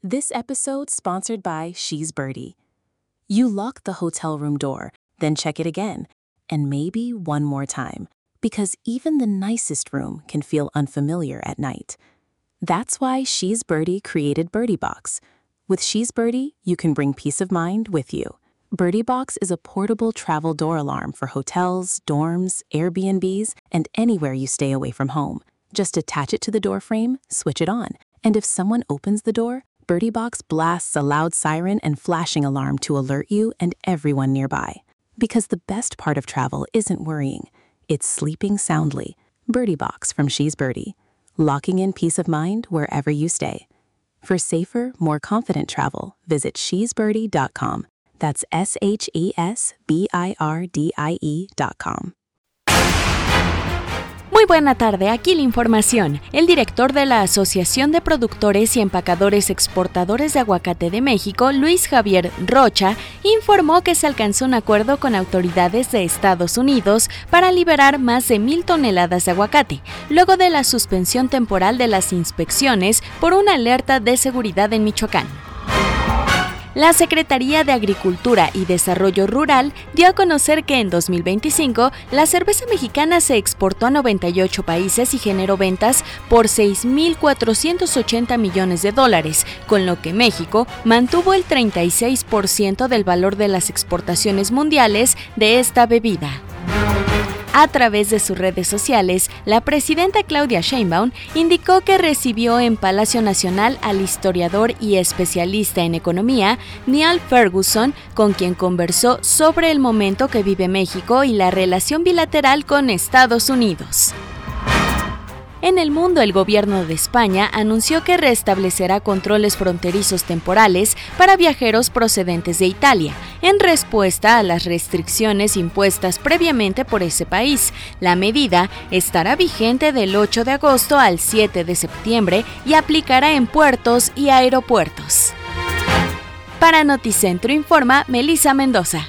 This episode sponsored by She's Birdie. You lock the hotel room door, then check it again, and maybe one more time, because even the nicest room can feel unfamiliar at night. That's why She's Birdie created Birdie Box. With She's Birdie, you can bring peace of mind with you. Birdie Box is a portable travel door alarm for hotels, dorms, Airbnbs, and anywhere you stay away from home. Just attach it to the door frame, switch it on, and if someone opens the door, Birdie Box blasts a loud siren and flashing alarm to alert you and everyone nearby. Because the best part of travel isn't worrying, it's sleeping soundly. Birdie Box from She's Birdie, locking in peace of mind wherever you stay. For safer, more confident travel, visit shesbirdie.com. That's SHESBIRDIE.com. Muy buena tarde, aquí la información. El director de la Asociación de Productores y Empacadores Exportadores de Aguacate de México, Luis Javier Rocha, informó que se alcanzó un acuerdo con autoridades de Estados Unidos para liberar más de 1,000 toneladas de aguacate, luego de la suspensión temporal de las inspecciones por una alerta de seguridad en Michoacán. La Secretaría de Agricultura y Desarrollo Rural dio a conocer que en 2025 la cerveza mexicana se exportó a 98 países y generó ventas por $6,480 millones, con lo que México mantuvo el 36% del valor de las exportaciones mundiales de esta bebida. A través de sus redes sociales, la presidenta Claudia Sheinbaum indicó que recibió en Palacio Nacional al historiador y especialista en economía Niall Ferguson, con quien conversó sobre el momento que vive México y la relación bilateral con Estados Unidos. En el mundo, el gobierno de España anunció que restablecerá controles fronterizos temporales para viajeros procedentes de Italia, en respuesta a las restricciones impuestas previamente por ese país. La medida estará vigente del 8 de agosto al 7 de septiembre y aplicará en puertos y aeropuertos. Para Noticentro informa Melissa Mendoza.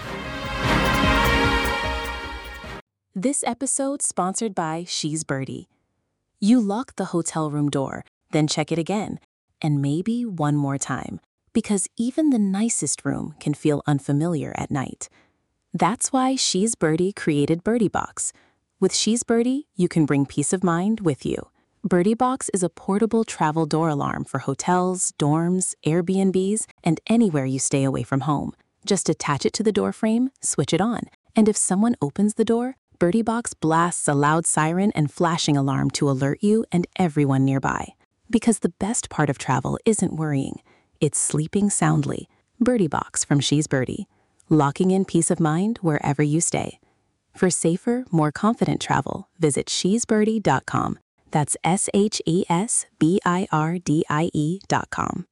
This episode sponsored by She's Birdie. You lock the hotel room door, then check it again, and maybe one more time, because even the nicest room can feel unfamiliar at night. That's why She's Birdie created Birdie Box. With She's Birdie, you can bring peace of mind with you. Birdie Box is a portable travel door alarm for hotels, dorms, Airbnbs, and anywhere you stay away from home. Just attach it to the door frame, switch it on, and if someone opens the door, Birdie Box blasts a loud siren and flashing alarm to alert you and everyone nearby. Because the best part of travel isn't worrying, it's sleeping soundly. Birdie Box from She's Birdie, locking in peace of mind wherever you stay. For safer, more confident travel, visit shesbirdie.com. That's SHESBIRDIE.com.